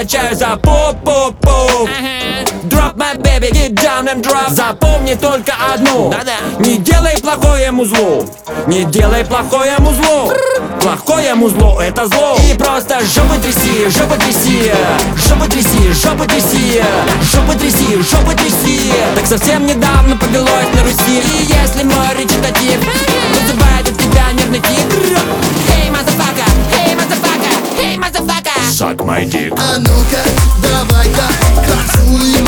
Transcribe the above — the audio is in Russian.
качаю за поп-поп-поп. Drop my baby, get down and drop. Запомни только одну: не делай плохое музлу, не делай плохое музлу. Плохое музло — это зло. И просто жопы тряси, жопы тряси, жопы тряси, жопы тряси, жопы тряси, жопы тряси. Так совсем недавно повелось на Руси. И если мой речитатив вызывает от тебя нервный тик, hey, motherfucker, hey, motherfucker, hey, motherfucker, Suck my dick. А ну-ка, давай-ка, танцуй.